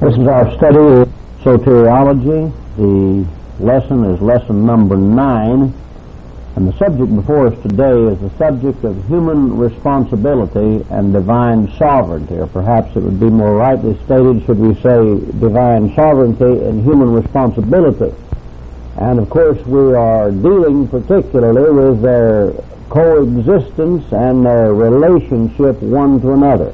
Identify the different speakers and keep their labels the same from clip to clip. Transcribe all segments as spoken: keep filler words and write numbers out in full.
Speaker 1: This is our study of soteriology. The lesson is lesson number nine, and the subject before us today is the subject of human responsibility and divine sovereignty, or perhaps it would be more rightly stated, should we say, divine sovereignty and human responsibility. And of course we are dealing particularly with their coexistence and their relationship one to another.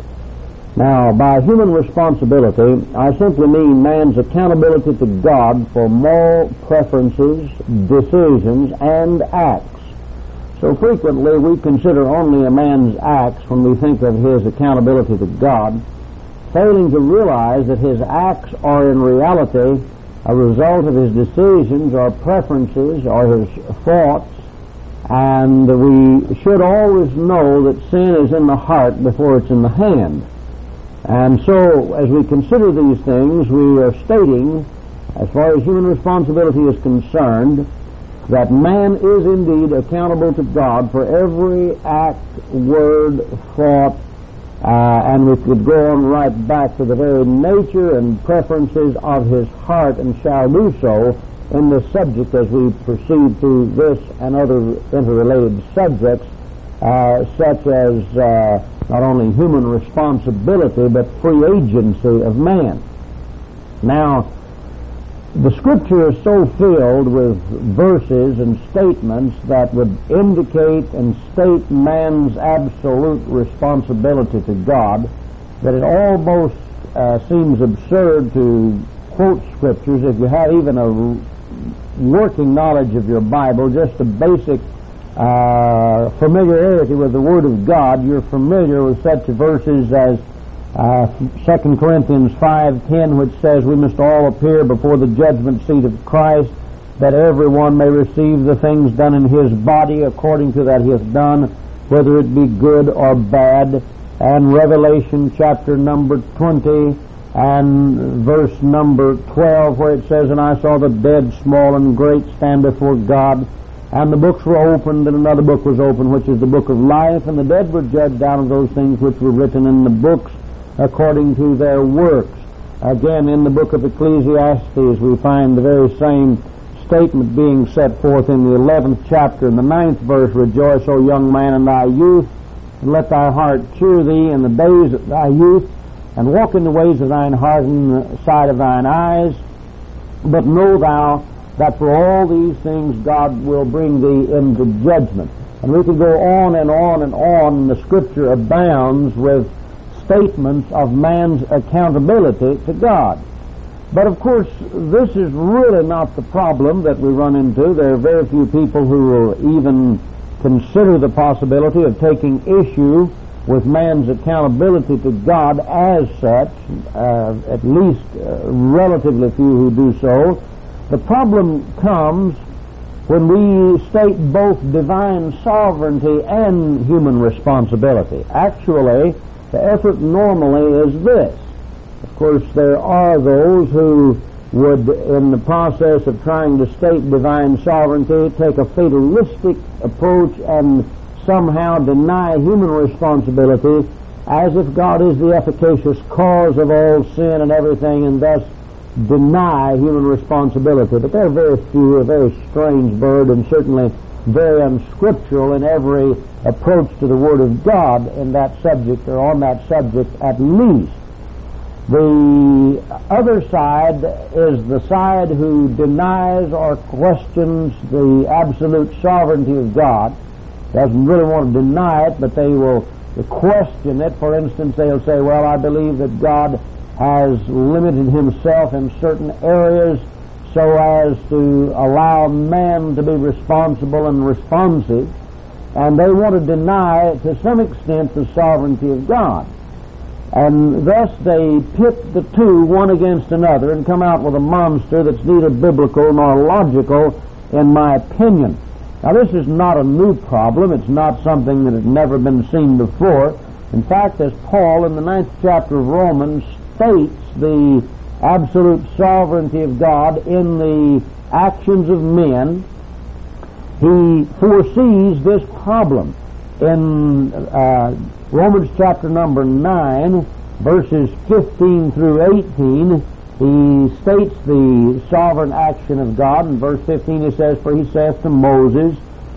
Speaker 1: Now, by human responsibility, I simply mean man's accountability to God for moral preferences, decisions, and acts. So frequently we consider only a man's acts when we think of his accountability to God, failing to realize that his acts are in reality a result of his decisions or preferences or his thoughts, and we should always know that sin is in the heart before it's in the hand. And so, as we consider these things, we are stating, as far as human responsibility is concerned, that man is indeed accountable to God for every act, word, thought, uh, and we could go on right back to the very nature and preferences of his heart, and shall do so in this subject as we proceed through this and other interrelated subjects, uh, such as uh, not only human responsibility, but free agency of man. Now, the Scripture is so filled with verses and statements that would indicate and state man's absolute responsibility to God that it almost uh, seems absurd to quote Scriptures if you have even a working knowledge of your Bible, just a basic Uh, familiarity with the Word of God. You're familiar with such verses as uh, Second Corinthians five ten, which says we must all appear before the judgment seat of Christ, that everyone may receive the things done in his body according to that he hath done, whether it be good or bad. And Revelation chapter number twenty and verse number twelve, where it says, and I saw the dead, small and great, stand before God, and the books were opened, and another book was opened, which is the book of life, and the dead were judged out of those things which were written in the books according to their works. Again, in the book of Ecclesiastes, we find the very same statement being set forth in the eleventh chapter, in the ninth verse, rejoice, O young man, in thy youth, and let thy heart cheer thee in the days of thy youth, and walk in the ways of thine heart and the sight of thine eyes, but know thou that for all these things God will bring thee into judgment. And we could go on and on and on, and the Scripture abounds with statements of man's accountability to God. But of course, this is really not the problem that we run into. There are very few people who will even consider the possibility of taking issue with man's accountability to God as such, uh, at least uh, relatively few who do so. The problem comes when we state both divine sovereignty and human responsibility. Actually, the effort normally is this. Of course, there are those who would, in the process of trying to state divine sovereignty, take a fatalistic approach and somehow deny human responsibility as if God is the efficacious cause of all sin and everything, and thus deny human responsibility. But they're very few, a very strange bird, and certainly very unscriptural in every approach to the Word of God in that subject, or on that subject at least. The other side is the side who denies or questions the absolute sovereignty of God. Doesn't really want to deny it, but they will question it. For instance, they'll say, well, I believe that God has limited himself in certain areas so as to allow man to be responsible and responsive, and they want to deny to some extent the sovereignty of God. And thus they pit the two one against another and come out with a monster that's neither biblical nor logical, in my opinion. Now, this is not a new problem. It's not something that has never been seen before. In fact, as Paul in the ninth chapter of Romans states the absolute sovereignty of God in the actions of men, he foresees this problem. In uh, Romans chapter number nine verses fifteen through eighteen, he states the sovereign action of God. In verse fifteen he says, "For he saith to Moses,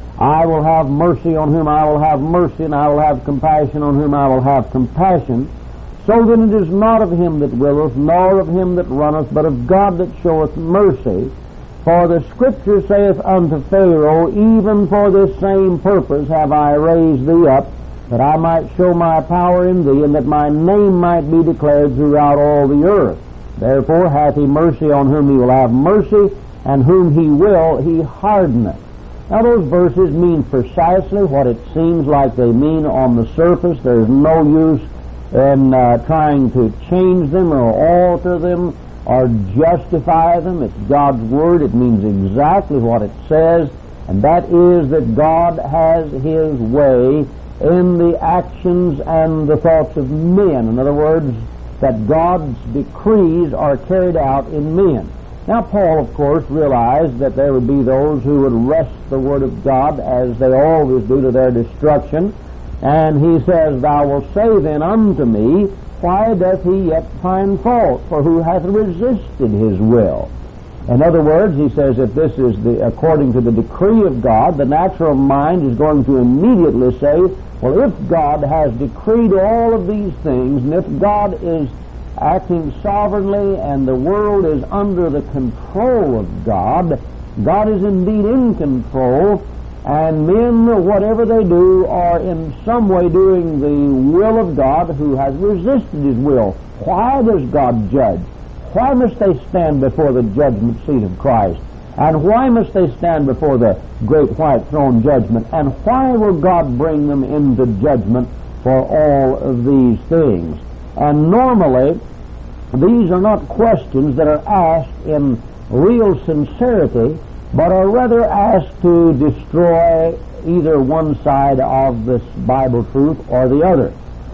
Speaker 1: I will have mercy on whom I will have mercy, and I will have compassion on whom I will have compassion. So then it is not of him that willeth, nor of him that runneth, but of God that showeth mercy. For the Scripture saith unto Pharaoh, Even for this same purpose have I raised thee up, that I might show my power in thee, and that my name might be declared throughout all the earth. Therefore hath he mercy on whom he will have mercy, and whom he will he hardeneth." Now those verses mean precisely what it seems like they mean on the surface. There's no use in uh, trying to change them or alter them or justify them. It's God's Word. It means exactly what it says, and that is that God has His way in the actions and the thoughts of men. In other words, that God's decrees are carried out in men. Now, Paul, of course, realized that there would be those who would wrest the Word of God, as they always do, to their destruction. And he says, "Thou wilt say then unto me, Why doth he yet find fault? For who hath resisted his will?" In other words, he says, if this is the according to the decree of God, the natural mind is going to immediately say, well, if God has decreed all of these things, and if God is acting sovereignly and the world is under the control of God, God is indeed in control, and men, whatever they do, are in some way doing the will of God, who has resisted His will. Why does God judge? Why must they stand before the judgment seat of Christ? And why must they stand before the great white throne judgment? And why will God bring them into judgment for all of these things? And normally, these are not questions that are asked in real sincerity, but are rather asked to destroy either one side of this Bible truth or the other.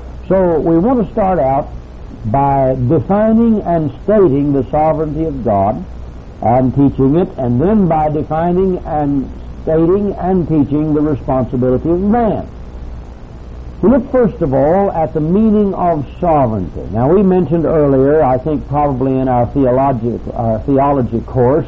Speaker 1: So we want to start out by defining and stating the sovereignty of God and teaching it, and then by defining and stating and teaching the responsibility of man. We look first of all at the meaning of sovereignty. Now, we mentioned earlier, I think probably in our theology, our theology course,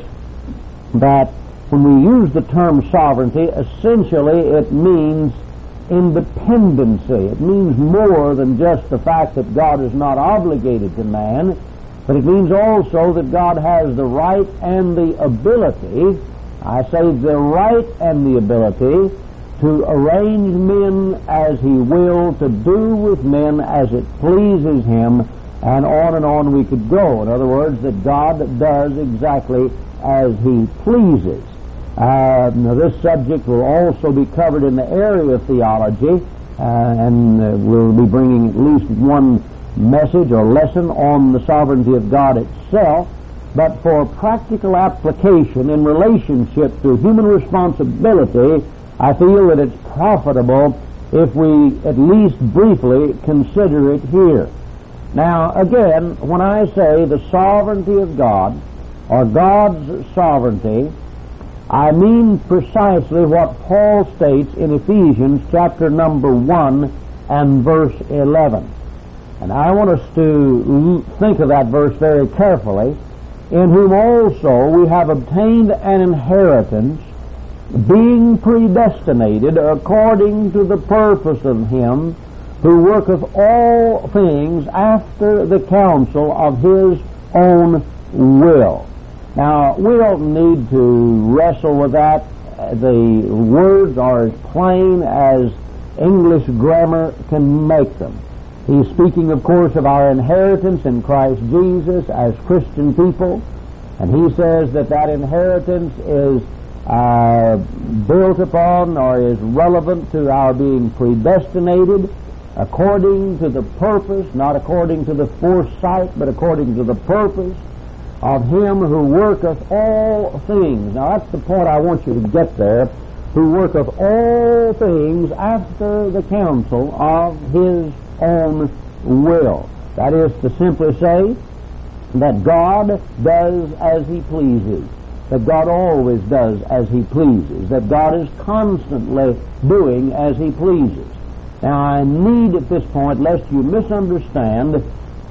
Speaker 1: that when we use the term sovereignty, essentially it means independency. It means more than just the fact that God is not obligated to man, but it means also that God has the right and the ability, I say the right and the ability, to arrange men as He will, to do with men as it pleases Him, and on and on we could go. In other words, that God does exactly as He pleases. Uh, now this subject will also be covered in the area of theology, uh, and uh, we'll be bringing at least one message or lesson on the sovereignty of God itself. But for practical application in relationship to human responsibility, I feel that it's profitable if we at least briefly consider it here. Now, again, when I say the sovereignty of God, or God's sovereignty, I mean precisely what Paul states in Ephesians chapter number one and verse eleven. And I want us to think of that verse very carefully. "In whom also we have obtained an inheritance, being predestinated according to the purpose of Him who worketh all things after the counsel of His own will." Now, we don't need to wrestle with that. The words are as plain as English grammar can make them. He's speaking, of course, of our inheritance in Christ Jesus as Christian people, and he says that that inheritance is uh, built upon or is relevant to our being predestinated according to the purpose, not according to the foresight, but according to the purpose of Him who worketh all things. Now that's the point I want you to get there. Who worketh all things after the counsel of His own will. That is to simply say that God does as He pleases. That God always does as He pleases. That God is constantly doing as He pleases. Now I need at this point, lest you misunderstand,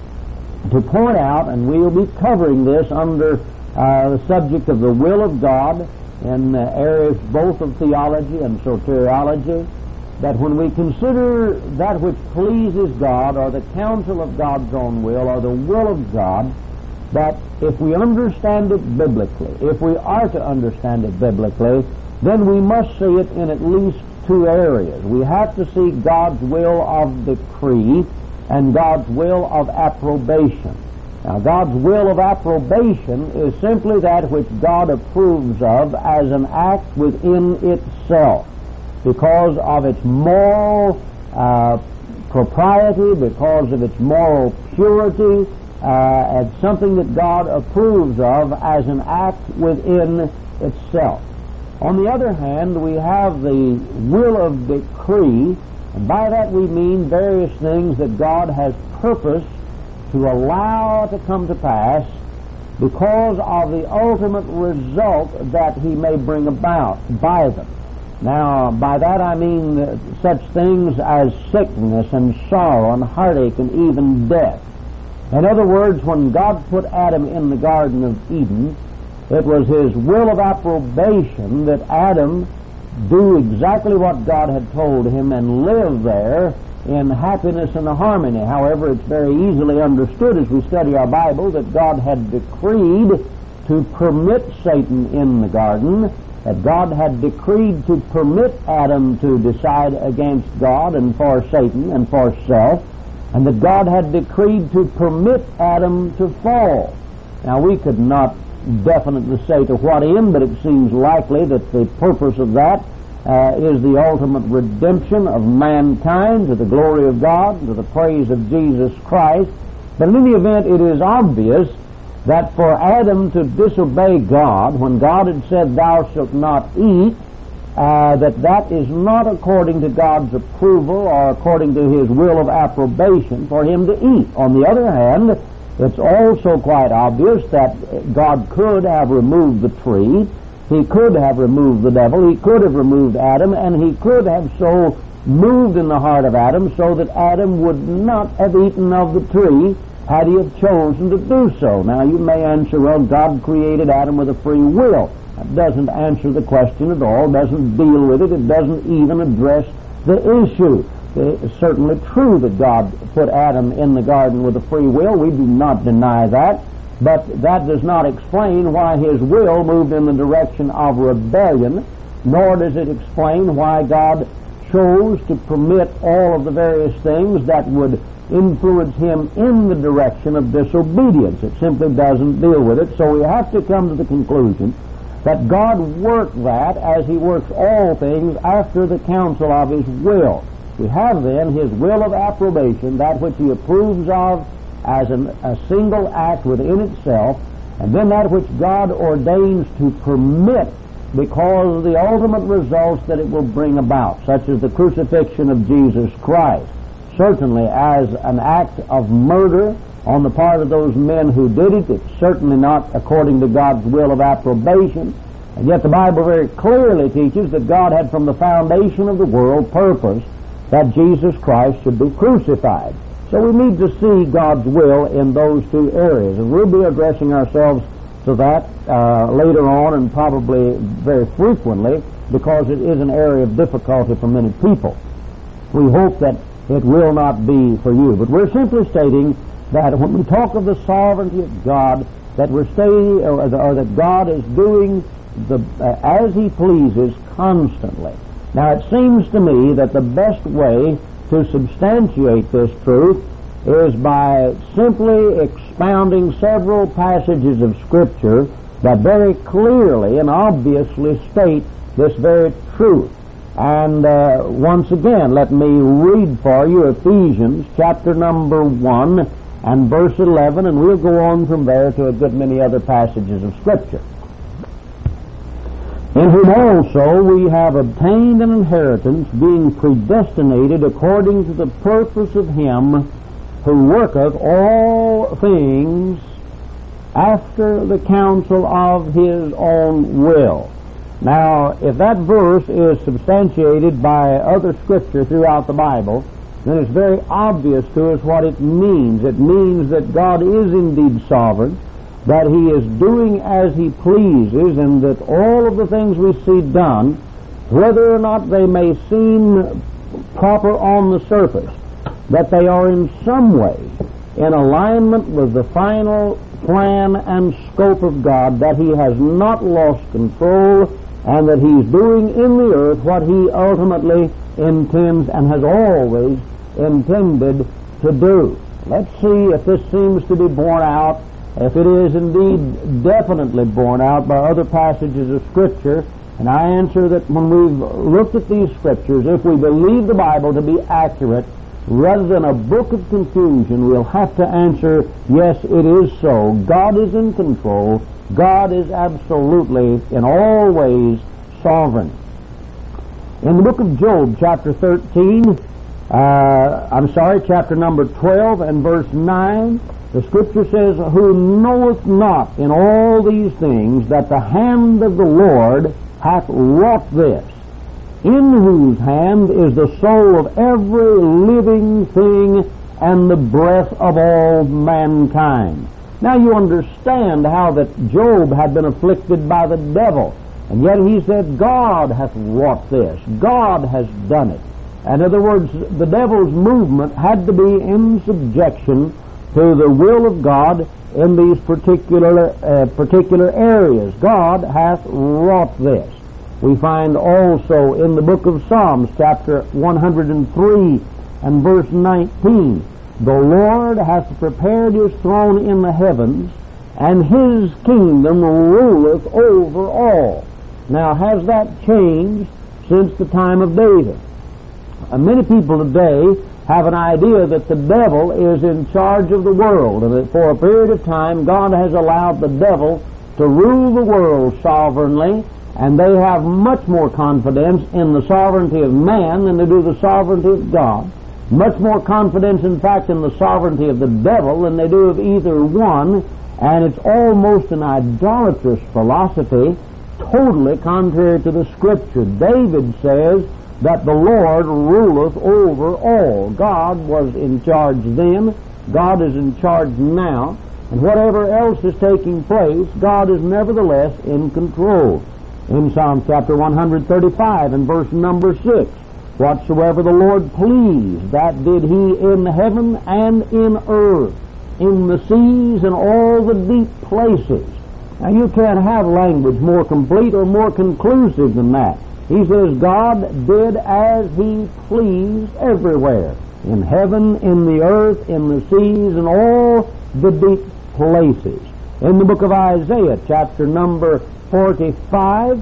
Speaker 1: to point out, and we'll be covering this under uh, the subject of the will of God in uh, areas both of theology and soteriology, that when we consider that which pleases God, or the counsel of God's own will, or the will of God, that if we understand it biblically, if we are to understand it biblically, then we must see it in at least two areas. We have to see God's will of decree and God's will of approbation. Now, God's will of approbation is simply that which God approves of as an act within itself, because of its moral uh, propriety, because of its moral purity, uh, it's something that God approves of as an act within itself. On the other hand, we have the will of decree, and by that we mean various things that God has purposed to allow to come to pass because of the ultimate result that He may bring about by them. Now, by that I mean such things as sickness and sorrow and heartache and even death. In other words, when God put Adam in the Garden of Eden, it was His will of approbation that Adam do exactly what God had told him and live there in happiness and harmony. However, it's very easily understood as we study our Bible that God had decreed to permit Satan in the garden, that God had decreed to permit Adam to decide against God and for Satan and for self, and that God had decreed to permit Adam to fall. Now, we could not definitely say to what end, but it seems likely that the purpose of that uh, is the ultimate redemption of mankind to the glory of God, to the praise of Jesus Christ. But in any event, it is obvious that for Adam to disobey God, when God had said, "Thou shalt not eat," uh, that that is not according to God's approval or according to His will of approbation for him to eat. On the other hand, it's also quite obvious that God could have removed the tree, He could have removed the devil, He could have removed Adam, and He could have so moved in the heart of Adam so that Adam would not have eaten of the tree had he have chosen to do so. Now, you may answer, well, God created Adam with a free will. That doesn't answer the question at all, doesn't deal with it, it doesn't even address the issue. It's certainly true that God put Adam in the garden with a free will. We do not deny that. But that does not explain why His will moved in the direction of rebellion, nor does it explain why God chose to permit all of the various things that would influence Him in the direction of disobedience. It simply doesn't deal with it. So we have to come to the conclusion that God worked that as He works all things after the counsel of His will. We have then His will of approbation, that which He approves of as an, a single act within itself, and then that which God ordains to permit because of the ultimate results that it will bring about, such as the crucifixion of Jesus Christ. Certainly as an act of murder on the part of those men who did it, it's certainly not according to God's will of approbation. And yet the Bible very clearly teaches that God had from the foundation of the world purposed that Jesus Christ should be crucified. So we need to see God's will in those two areas. And we'll be addressing ourselves to that uh, later on, and probably very frequently, because it is an area of difficulty for many people. We hope that it will not be for you. But we're simply stating that when we talk of the sovereignty of God, that we're stating, or, or that God is doing the uh, as He pleases constantly. Now, it seems to me that the best way to substantiate this truth is by simply expounding several passages of Scripture that very clearly and obviously state this very truth. And uh, once again, let me read for you Ephesians chapter number one and verse eleven, and we'll go on from there to a good many other passages of Scripture. In whom also we have obtained an inheritance, being predestinated according to the purpose of Him who worketh all things after the counsel of His own will. Now, if that verse is substantiated by other Scripture throughout the Bible, then it's very obvious to us what it means. It means that God is indeed sovereign, that He is doing as He pleases, and that all of the things we see done, whether or not they may seem proper on the surface, that they are in some way in alignment with the final plan and scope of God, that He has not lost control, and that He's doing in the earth what He ultimately intends and has always intended to do. Let's see if this seems to be borne out, if it is indeed definitely borne out by other passages of Scripture. And I answer that when we've looked at these Scriptures, if we believe the Bible to be accurate, rather than a book of confusion, we'll have to answer, yes, it is so. God is in control. God is absolutely, in all ways, sovereign. In the book of Job, chapter thirteen, uh, I'm sorry, chapter number twelve and verse nine, the Scripture says, "Who knoweth not in all these things that the hand of the Lord hath wrought this, in whose hand is the soul of every living thing and the breath of all mankind." Now you understand how that Job had been afflicted by the devil, and yet he said, God hath wrought this. God has done it. In other words, the devil's movement had to be in subjection to the will of God in these particular uh, particular areas. God hath wrought this. We find also in the book of Psalms, chapter one hundred three and verse nineteen, "The Lord hath prepared His throne in the heavens, and His kingdom ruleth over all." Now, has that changed since the time of David? Uh, many people today have an idea that the devil is in charge of the world, and that for a period of time God has allowed the devil to rule the world sovereignly, and they have much more confidence in the sovereignty of man than they do the sovereignty of God. Much more confidence, in fact, in the sovereignty of the devil than they do of either one, and it's almost an idolatrous philosophy, totally contrary to the Scripture. David says that the Lord ruleth over all. God was in charge then, God is in charge now, and whatever else is taking place, God is nevertheless in control. In Psalm chapter one hundred thirty-five and verse number six, "Whatsoever the Lord pleased, that did He in heaven and in earth, in the seas and all the deep places." Now you can't have language more complete or more conclusive than that. He says God did as He pleased everywhere, in heaven, in the earth, in the seas, and all the deep places. In the book of Isaiah, chapter number forty-five,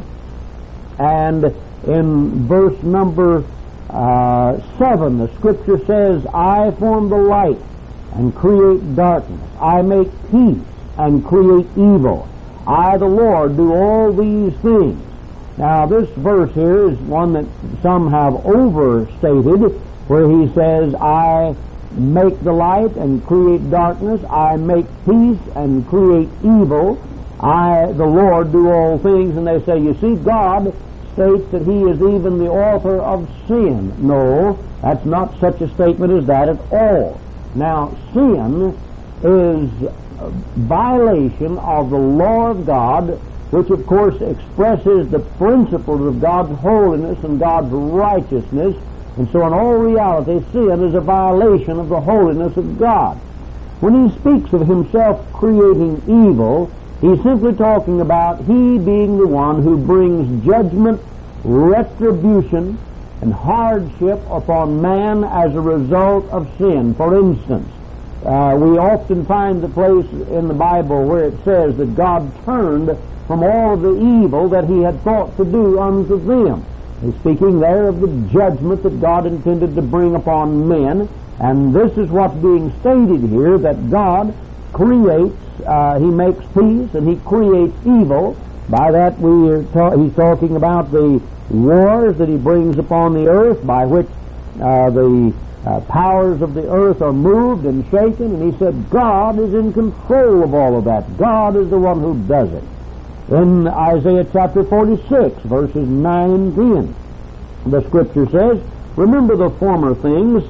Speaker 1: and in verse number uh, seven, the Scripture says, "I form the light and create darkness. I make peace and create evil. I, the Lord, do all these things." Now, this verse here is one that some have overstated, where he says, "I make the light and create darkness. I make peace and create evil. I, the Lord, do all things." And they say, you see, God states that He is even the author of sin. No, that's not such a statement as that at all. Now, sin is a violation of the law of God, which of course expresses the principles of God's holiness and God's righteousness. And so in all reality, sin is a violation of the holiness of God. When He speaks of Himself creating evil, He's simply talking about He being the one who brings judgment, retribution, and hardship upon man as a result of sin. For instance, uh, we often find the place in the Bible where it says that God turned from all of the evil that He had thought to do unto them. He's speaking there of the judgment that God intended to bring upon men, and this is what's being stated here, that God creates, uh, He makes peace, and He creates evil. By that we are ta- He's talking about the wars that He brings upon the earth, by which uh, the uh, powers of the earth are moved and shaken, and He said God is in control of all of that. God is the one who does it. In Isaiah chapter forty-six, verses nine and ten, the Scripture says, "Remember the former things,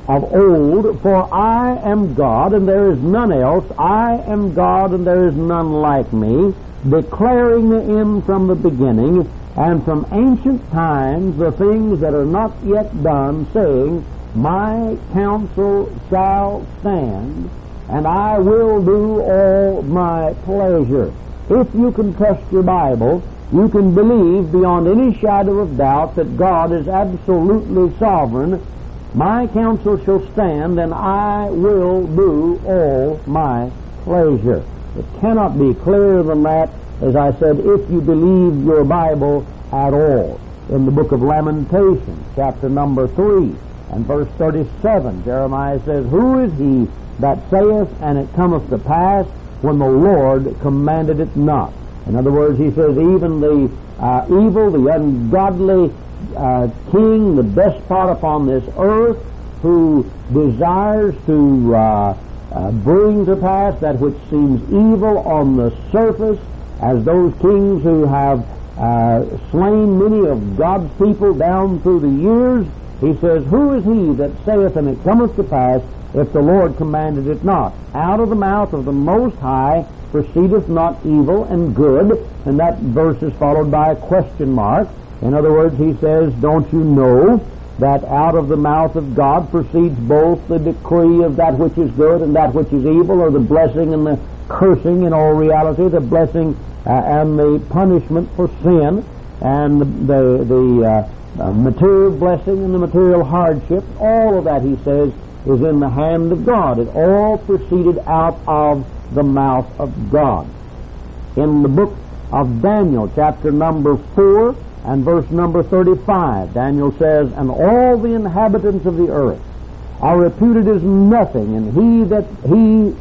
Speaker 1: of old, for I am God and there is none else. I am God and there is none like me, declaring the end from the beginning, and from ancient times the things that are not yet done, saying, my counsel shall stand, and I will do all my pleasure. If you can trust your Bible, you can believe beyond any shadow of doubt that God is absolutely sovereign. My counsel shall stand, and I will do all my pleasure. It cannot be clearer than that, as I said, if you believe your Bible at all. In the book of Lamentations, chapter number three, and verse thirty-seven, Jeremiah says, who is he that saith, and it cometh to pass, when the Lord commanded it not? In other words, he says, even the uh, evil, the ungodly uh, king, the despot upon this earth, who desires to uh, uh, bring to pass that which seems evil on the surface, as those kings who have uh, slain many of God's people down through the years, he says, who is he that saith, and it cometh to pass, if the Lord commanded it not? Out of the mouth of the Most High proceedeth not evil and good, and that verse is followed by a question mark. In other words, he says, don't you know that out of the mouth of God proceeds both the decree of that which is good and that which is evil, or the blessing and the cursing, in all reality, the blessing uh, and the punishment for sin, and the, the uh, uh, material blessing and the material hardship, all of that, he says, is in the hand of God. It all proceeded out of the mouth of God. In the book of Daniel, chapter number four and verse number thirty-five, Daniel says, and all the inhabitants of the earth are reputed as nothing, and he that he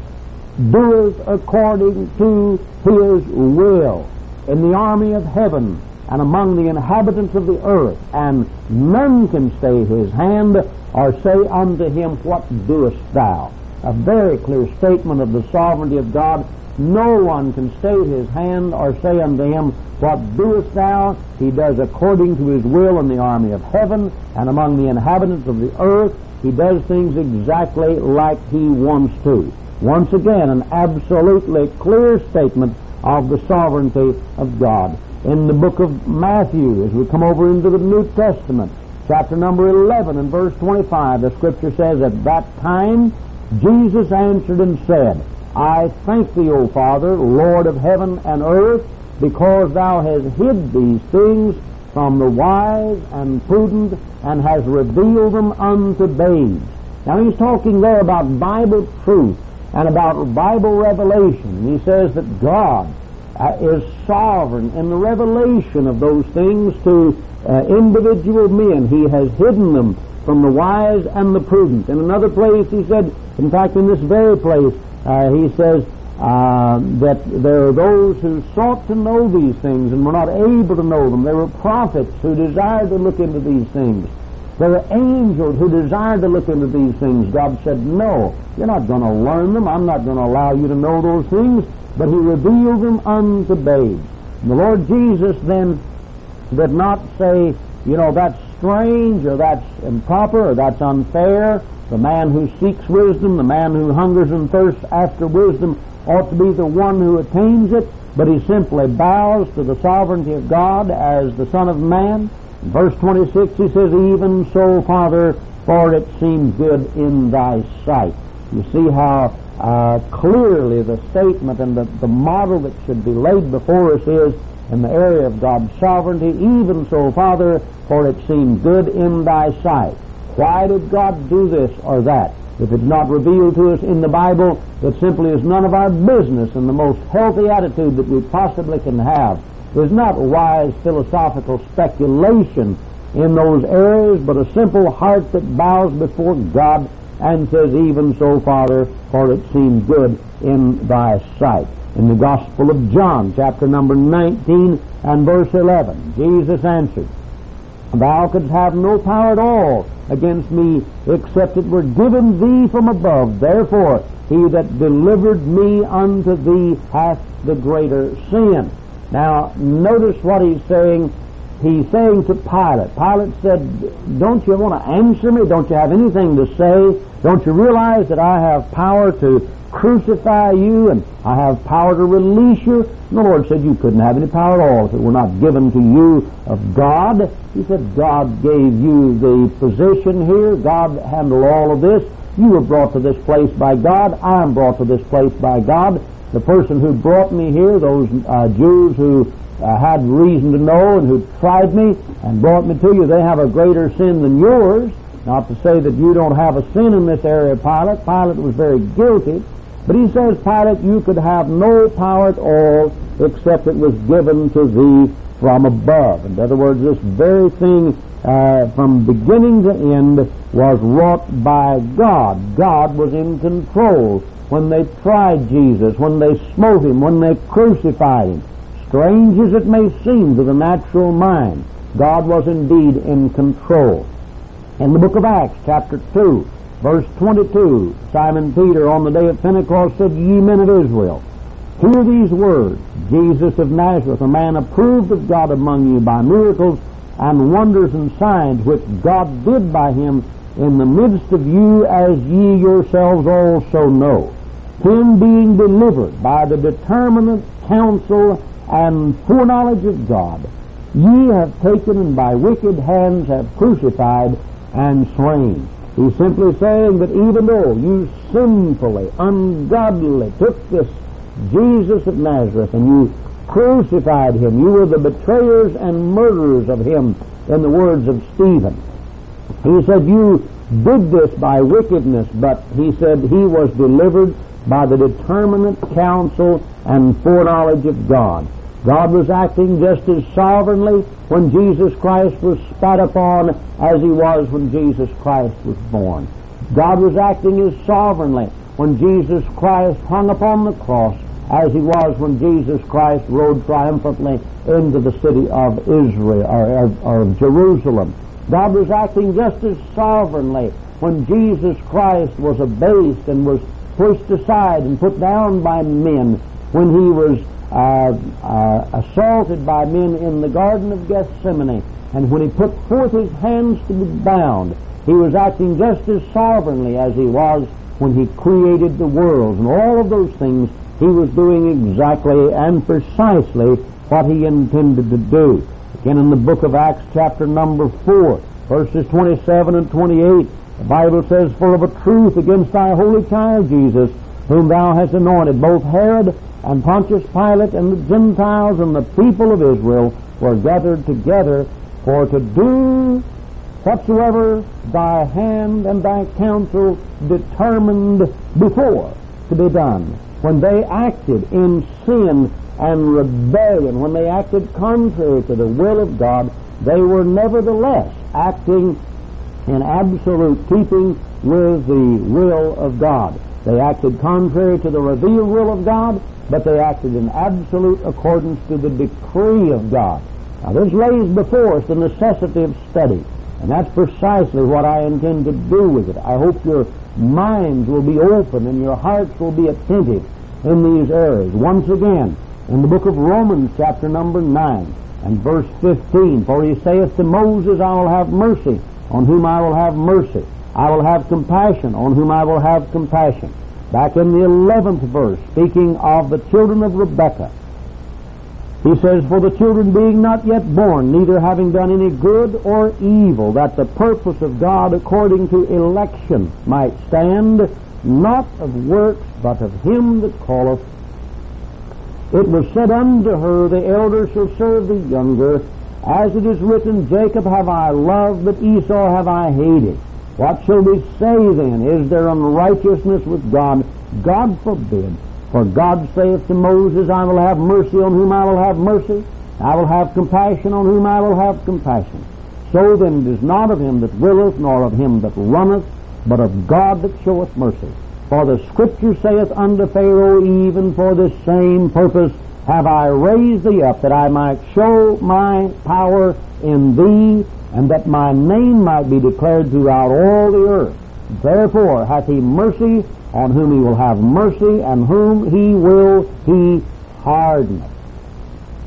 Speaker 1: doeth according to his will in the army of heaven and among the inhabitants of the earth, and none can stay his hand or say unto him, what doest thou? A very clear statement of the sovereignty of God. No one can stay his hand or say unto him, what doest thou? He does according to his will in the army of heaven and among the inhabitants of the earth. He does things exactly like he wants to. Once again, an absolutely clear statement of the sovereignty of God. In the book of Matthew, as we come over into the New Testament, chapter number eleven and verse twenty-five, the Scripture says, at that time Jesus answered and said, I thank thee, O Father, Lord of heaven and earth, because thou hast hid these things from the wise and prudent, and hast revealed them unto babes. Now he's talking there about Bible truth and about Bible revelation. He says that God uh, is sovereign in the revelation of those things to uh, individual men. He has hidden them from the wise and the prudent. In another place he said, in fact in this very place, uh, he says uh, that there are those who sought to know these things and were not able to know them. There were prophets who desired to look into these things. There were angels who desired to look into these things. God said, no, you're not going to learn them. I'm not going to allow you to know those things. But he revealed them unto babes. And the Lord Jesus then did not say, you know, that's strange, or that's improper, or that's unfair. The man who seeks wisdom, the man who hungers and thirsts after wisdom, ought to be the one who attains it. But he simply bows to the sovereignty of God as the Son of Man. In verse twenty-six he says, even so, Father, for it seems good in thy sight. You see how uh, clearly the statement and the, the model that should be laid before us is in the area of God's sovereignty. Even so, Father, for it seemed good in thy sight. Why did God do this or that? If it's not revealed to us in the Bible, it simply is none of our business, and the most healthy attitude that we possibly can have is not wise philosophical speculation in those areas, but a simple heart that bows before God and says, even so, Father, for it seems good in thy sight. In the Gospel of John, chapter number nineteen and verse eleven, Jesus answered, thou couldst have no power at all against me, except it were given thee from above. Therefore, he that delivered me unto thee hath the greater sin. Now, notice what he's saying. he's saying to Pilate, Pilate said, don't you want to answer me? Don't you have anything to say? Don't you realize that I have power to crucify you and I have power to release you? And the Lord said, you couldn't have any power at all if it were not given to you of God. He said, God gave you the position here. God handled all of this. You were brought to this place by God. I'm brought to this place by God. The person who brought me here, those uh, Jews who uh, had reason to know and who tried me and brought me to you, they have a greater sin than yours. Not to say that you don't have a sin in this area, Pilate. Pilate was very guilty. But he says, Pilate, you could have no power at all except it was given to thee from above. In other words, this very thing uh, from beginning to end was wrought by God. God was in control when they tried Jesus, when they smote him, when they crucified him. Strange as it may seem to the natural mind, God was indeed in control. In the book of Acts, chapter two, verse twenty-two, Simon Peter on the day of Pentecost said, Ye men of Israel, hear these words, Jesus of Nazareth, a man approved of God among you by miracles and wonders and signs which God did by him in the midst of you, as ye yourselves also know. Him being delivered by the determinate counsel and foreknowledge of God, ye have taken and by wicked hands have crucified and slain. He's simply saying that even though you sinfully, ungodly took this Jesus of Nazareth and you crucified him, you were the betrayers and murderers of him, in the words of Stephen. He said you did this by wickedness, but he said he was delivered by the determinate counsel and foreknowledge of God. God was acting just as sovereignly when Jesus Christ was spat upon as he was when Jesus Christ was born. God was acting as sovereignly when Jesus Christ hung upon the cross as he was when Jesus Christ rode triumphantly into the city of Israel, or, or, or Jerusalem. God was acting just as sovereignly when Jesus Christ was abased and was pushed aside and put down by men, when he was uh, uh, assaulted by men in the Garden of Gethsemane, and when he put forth his hands to be bound. He was acting just as sovereignly as he was when he created the world. And all of those things he was doing exactly and precisely what he intended to do. Again, in the book of Acts, chapter number four, verses twenty-seven and twenty-eight, the Bible says, For of a truth against thy holy child Jesus, whom thou hast anointed, both Herod and Pontius Pilate and the Gentiles and the people of Israel were gathered together for to do whatsoever thy hand and thy counsel determined before to be done. When they acted in sin and rebellion, when they acted contrary to the will of God, they were nevertheless acting in absolute keeping with the will of God. They acted contrary to the revealed will of God, but they acted in absolute accordance to the decree of God. Now this lays before us the necessity of study, and that's precisely what I intend to do with it. I hope your minds will be open and your hearts will be attentive in these areas. Once again, in the book of Romans, chapter number nine, and verse fifteen, For he saith to Moses, I will have mercy on whom I will have mercy. I will have compassion on whom I will have compassion. Back in the eleventh verse, speaking of the children of Rebekah, he says, For the children being not yet born, neither having done any good or evil, that the purpose of God according to election might stand, not of works, but of him that calleth. It was said unto her, The elder shall serve the younger. As it is written, Jacob have I loved, but Esau have I hated. What shall we say then? Is there unrighteousness with God? God forbid. For God saith to Moses, I will have mercy on whom I will have mercy. I will have compassion on whom I will have compassion. So then it is not of him that willeth, nor of him that runneth, but of God that showeth mercy. For the Scripture saith unto Pharaoh, Even for this same purpose have I raised thee up, that I might show my power in thee, and that my name might be declared throughout all the earth. Therefore hath he mercy on whom he will have mercy, and whom he will he hardeneth.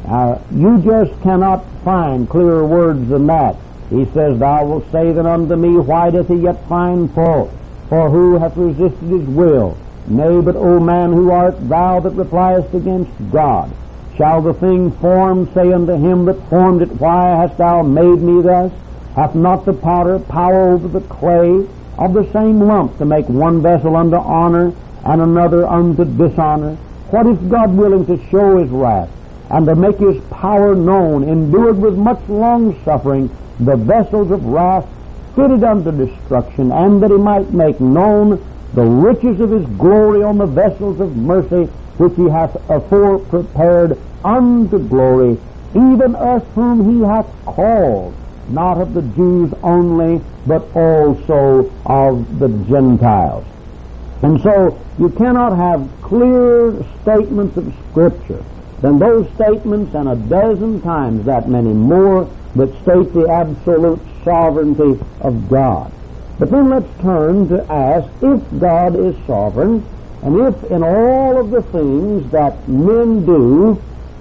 Speaker 1: Now, you just cannot find clearer words than that. He says, Thou wilt say then unto me, Why doth he yet find fault? For who hath resisted his will? Nay, but, O man, who art thou that repliest against God? Shall the thing formed say unto him that formed it, Why hast thou made me thus? Hath not the potter power over the clay of the same lump to make one vessel unto honor and another unto dishonor? What if God, willing to show his wrath and to make his power known, endured with much long suffering the vessels of wrath fitted unto destruction, and that he might make known the riches of his glory on the vessels of mercy, which he hath afore prepared unto glory, even us whom he hath called, not of the Jews only, but also of the Gentiles. And so you cannot have clear statements of Scripture than those statements, and a dozen times that many more, that state the absolute sovereignty of God. But then let's turn to ask, if God is sovereign, and if in all of the things that men do,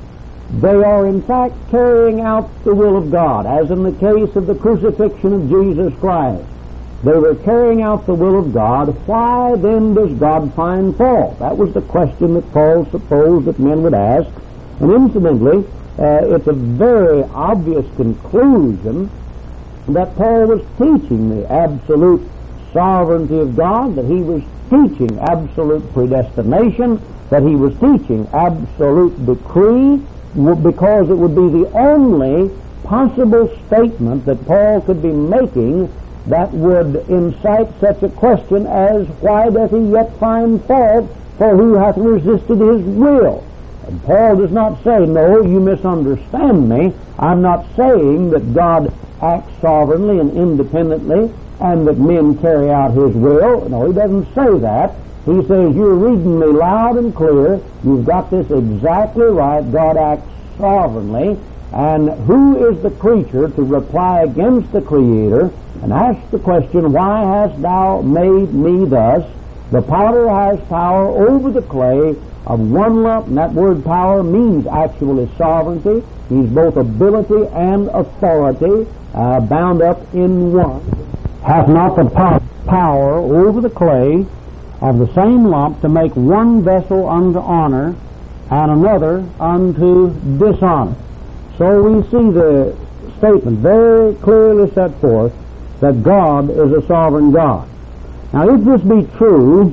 Speaker 1: they are in fact carrying out the will of God, as in the case of the crucifixion of Jesus Christ. They were carrying out the will of God. Why then does God find fault? That was the question that Paul supposed that men would ask. And incidentally, uh, it's a very obvious conclusion that Paul was teaching the absolute sovereignty of God, that he was teaching absolute predestination, that he was teaching absolute decree, because it would be the only possible statement that Paul could be making that would incite such a question as, Why doth he yet find fault? For who hath resisted his will? And Paul does not say, No, you misunderstand me. I'm not saying that God acts sovereignly and independently and that men carry out his will. No, he doesn't say that. He says, You're reading me loud and clear. You've got this exactly right. God acts sovereignly. And who is the creature to reply against the Creator and ask the question, Why hast thou made me thus? The potter has power over the clay of one lump, and that word power means actually sovereignty. He's both ability and authority uh, bound up in one. Hath not the power over the clay of the same lump to make one vessel unto honor and another unto dishonor. So we see the statement very clearly set forth that God is a sovereign God. Now, if this be true,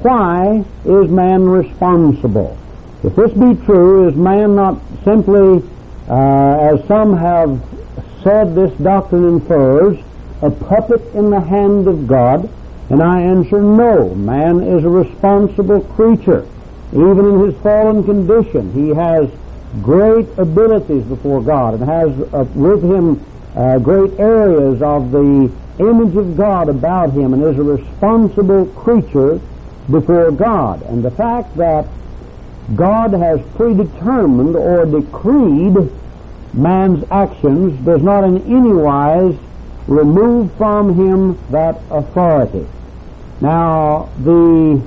Speaker 1: why is man responsible? If this be true, is man not simply, uh, as some have said this doctrine infers, a puppet in the hand of God? And I answer, no. Man is a responsible creature. Even in his fallen condition, he has great abilities before God and has uh, with him uh, great areas of the image of God about him, and is a responsible creature before God. And the fact that God has predetermined or decreed man's actions does not in any wise remove from him that authority. Now, the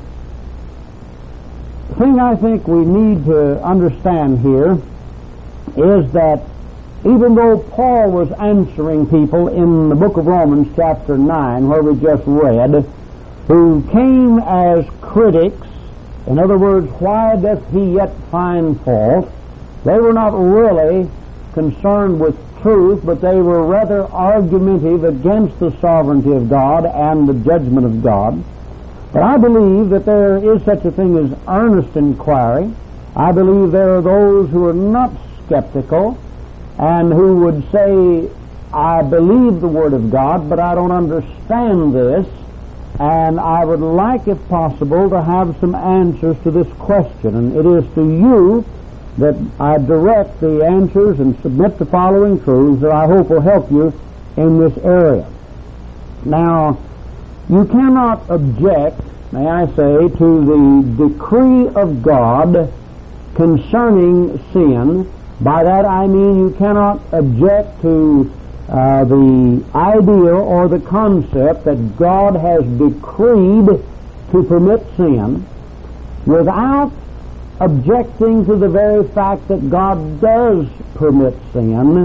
Speaker 1: thing I think we need to understand here is that even though Paul was answering people in the book of Romans chapter nine, where we just read, who came as critics, in other words, why doth he yet find fault? They were not really concerned with truth, but they were rather argumentative against the sovereignty of God and the judgment of God. But I believe that there is such a thing as earnest inquiry. I believe there are those who are not skeptical and who would say, I believe the Word of God, but I don't understand this, and I would like, if possible, to have some answers to this question. And it is to you that I direct the answers and submit the following truths that I hope will help you in this area. Now, you cannot object, may I say, to the decree of God concerning sin. By that I mean you cannot object to uh, the idea or the concept that God has decreed to permit sin without objecting to the very fact that God does permit sin,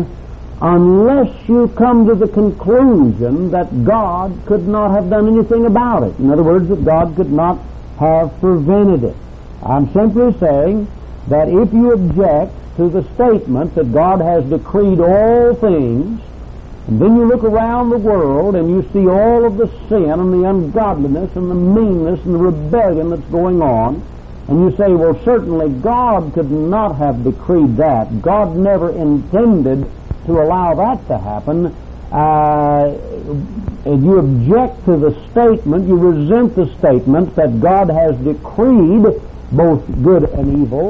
Speaker 1: unless you come to the conclusion that God could not have done anything about it. In other words, that God could not have prevented it. I'm simply saying that if you object to the statement that God has decreed all things, and then you look around the world and you see all of the sin and the ungodliness and the meanness and the rebellion that's going on, and you say, well, certainly God could not have decreed that. God never intended to allow that to happen. Uh, and you object to the statement, you resent the statement that God has decreed both good and evil.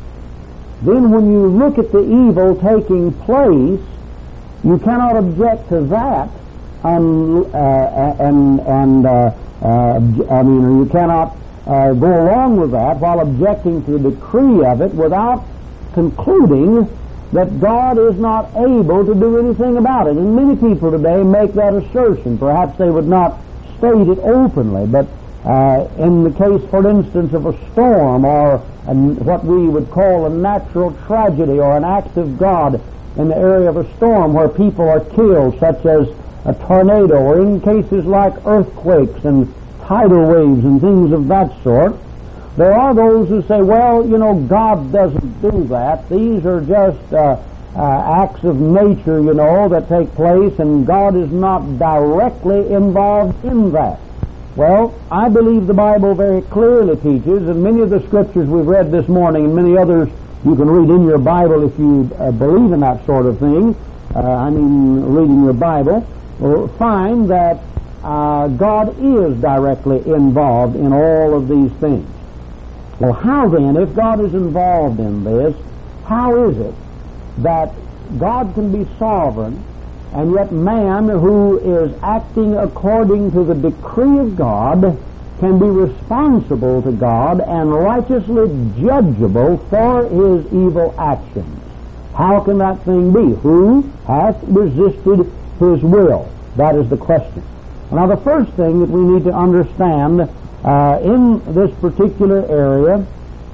Speaker 1: Then when you look at the evil taking place, you cannot object to that, and uh, and, and uh, uh, I mean, you cannot uh, go along with that while objecting to the decree of it without concluding that God is not able to do anything about it. And many people today make that assertion. Perhaps they would not state it openly, but uh, in the case, for instance, of a storm or an, what we would call a natural tragedy or an act of God in the area of a storm where people are killed, such as a tornado, or in cases like earthquakes and tidal waves and things of that sort, there are those who say, well, you know, God doesn't do that. These are just uh, uh, acts of nature, you know, that take place, and God is not directly involved in that. Well, I believe the Bible very clearly teaches, and many of the scriptures we've read this morning and many others you can read in your Bible if you uh, believe in that sort of thing, uh, I mean reading your Bible, will find that uh, God is directly involved in all of these things. Well, how then, if God is involved in this, how is it that God can be sovereign and yet man who is acting according to the decree of God can be responsible to God and righteously judgeable for his evil actions? How can that thing be? Who hath resisted his will? That is the question. Now, the first thing that we need to understand uh, in this particular area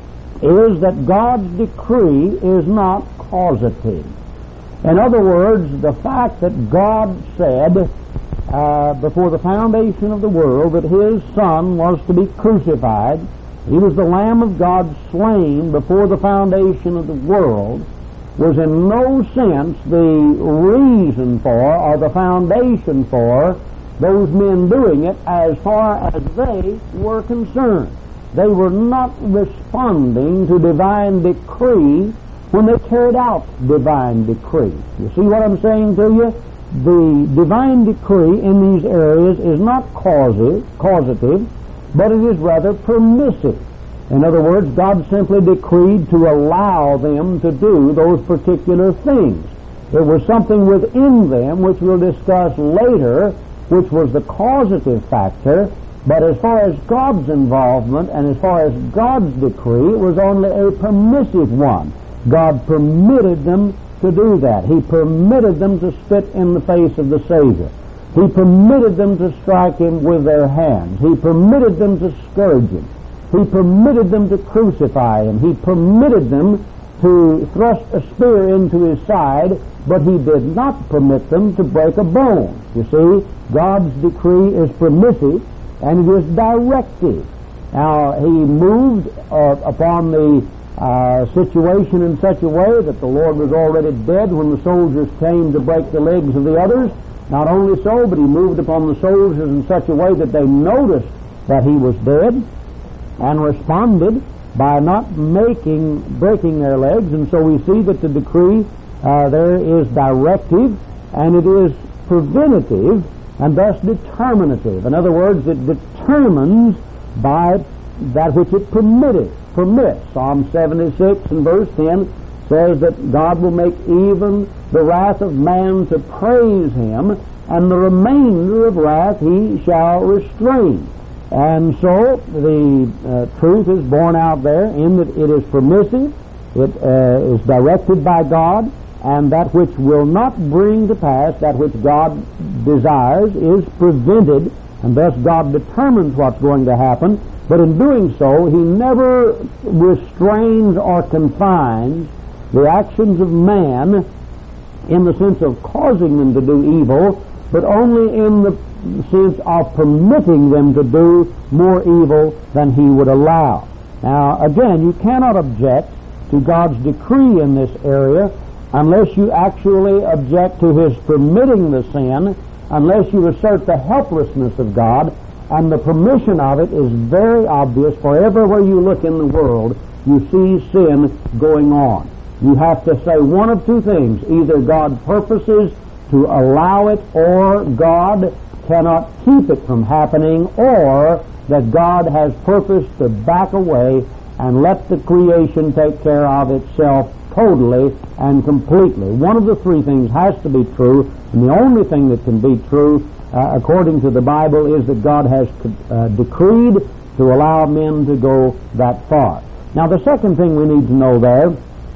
Speaker 1: is that God's decree is not causative. In other words, the fact that God said Uh, before the foundation of the world that his Son was to be crucified, he was the Lamb of God slain before the foundation of the world, was in no sense the reason for or the foundation for those men doing it as far as they were concerned. They were not responding to divine decree when they carried out divine decree. You see what I'm saying to you? The divine decree in these areas is not causative, causative, but it is rather permissive. In other words, God simply decreed to allow them to do those particular things. It was something within them, which we'll discuss later, which was the causative factor, but as far as God's involvement and as far as God's decree, it was only a permissive one. God permitted them to do that. He permitted them to spit in the face of the Savior. He permitted them to strike him with their hands. He permitted them to scourge him. He permitted them to crucify him. He permitted them to thrust a spear into his side, but he did not permit them to break a bone. You see, God's decree is permissive and it is directive. Now, he moved uh, upon the Uh, situation in such a way that the Lord was already dead when the soldiers came to break the legs of the others. Not only so, but he moved upon the soldiers in such a way that they noticed that he was dead and responded by not making, breaking their legs. And so we see that the decree uh, there is directive and it is preventative and thus determinative. In other words, it determines by that which it permitted. Permits. Psalm seventy-six and verse ten says that God will make even the wrath of man to praise him, and the remainder of wrath he shall restrain. And so the uh, truth is borne out there in that it is permissive, it uh, is directed by God, and that which will not bring to pass that which God desires is prevented and thus God determines what's going to happen, but in doing so, He never restrains or confines the actions of man in the sense of causing them to do evil, but only in the sense of permitting them to do more evil than He would allow. Now, again, you cannot object to God's decree in this area unless you actually object to His permitting the sin, unless you assert the helplessness of God, and the permission of it is very obvious, for everywhere you look in the world, you see sin going on. You have to say one of two things: either God purposes to allow it, or God cannot keep it from happening, or that God has purposed to back away and let the creation take care of itself totally and completely. One of the three things has to be true, and the only thing that can be true, uh, according to the Bible, is that God has uh, decreed to allow men to go that far. Now, the second thing we need to know there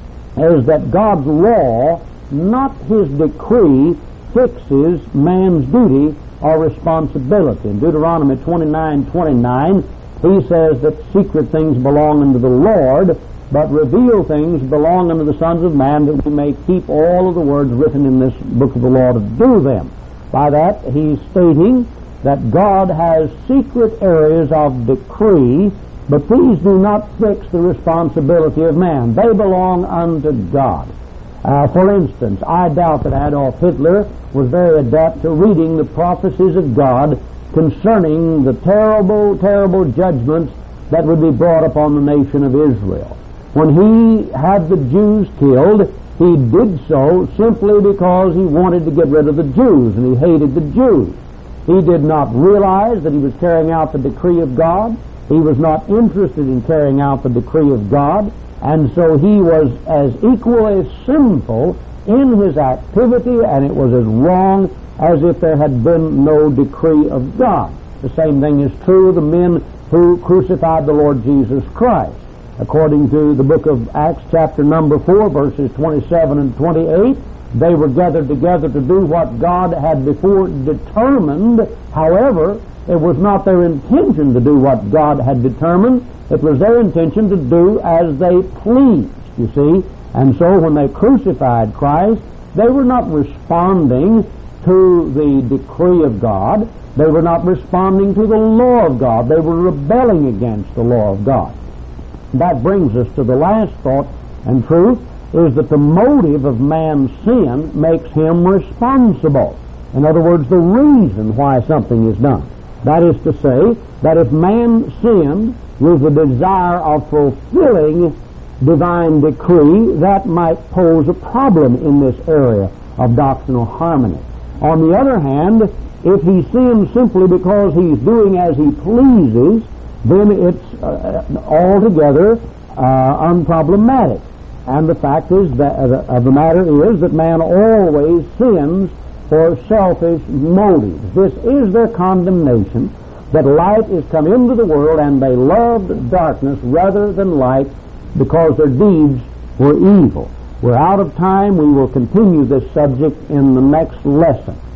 Speaker 1: is that God's law, not His decree, fixes man's duty or responsibility. In Deuteronomy twenty-nine twenty-nine, He says that secret things belong unto the Lord, but revealed things belong unto the sons of man, that we may keep all of the words written in this book of the law to do them. By that, He's stating that God has secret areas of decree, but these do not fix the responsibility of man. They belong unto God. Uh, for instance, I doubt that Adolf Hitler was very adept to reading the prophecies of God concerning the terrible, terrible judgments that would be brought upon the nation of Israel. When he had the Jews killed, he did so simply because he wanted to get rid of the Jews, and he hated the Jews. He did not realize that he was carrying out the decree of God. He was not interested in carrying out the decree of God, and so he was as equally sinful in his activity, and it was as wrong as if there had been no decree of God. The same thing is true of the men who crucified the Lord Jesus Christ. According to the book of Acts, chapter number four, verses twenty-seven and twenty-eight, they were gathered together to do what God had before determined. However, it was not their intention to do what God had determined. It was their intention to do as they pleased, you see. And so when they crucified Christ, they were not responding to the decree of God. They were not responding to the law of God. They were rebelling against the law of God. That brings us to the last thought and truth, is that the motive of man's sin makes him responsible. In other words, the reason why something is done. That is to say, that if man sinned with the desire of fulfilling divine decree, that might pose a problem in this area of doctrinal harmony. On the other hand, if he sins simply because he's doing as he pleases, then it's uh, altogether uh, unproblematic. And the fact is that uh, of the matter is that man always sins for selfish motives. This is their condemnation, that light is come into the world, and they loved darkness rather than light, because their deeds were evil. We're out of time. We will continue this subject in the next lesson.